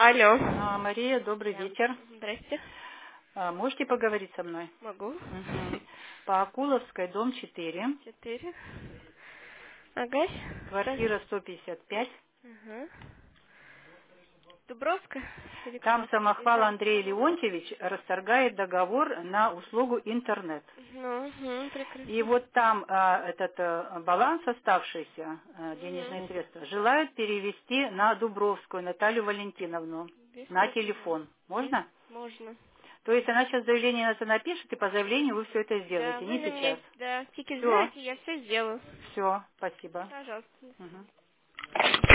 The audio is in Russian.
Алло. Мария, добрый вечер. Здрасте. Можете поговорить со мной? Могу. По Акуловской, дом 4, 4. Ага. квартира 155. Угу. Дубровская? Или Там кто? самохвал Андрей Леонтьевич расторгает договор на услугу интернет. Прекрасно. И вот там этот баланс оставшийся, денежные средства, желают перевести на Дубровскую Наталью Валентиновну Без на проблем. телефон. Можно? Можно. То есть она сейчас заявление на это напишет, и по заявлению вы все это Да, сделаете, вы не на сейчас. месте, да. Тикет Все, знаете, я все сделаю. все, спасибо. Пожалуйста. Мгм.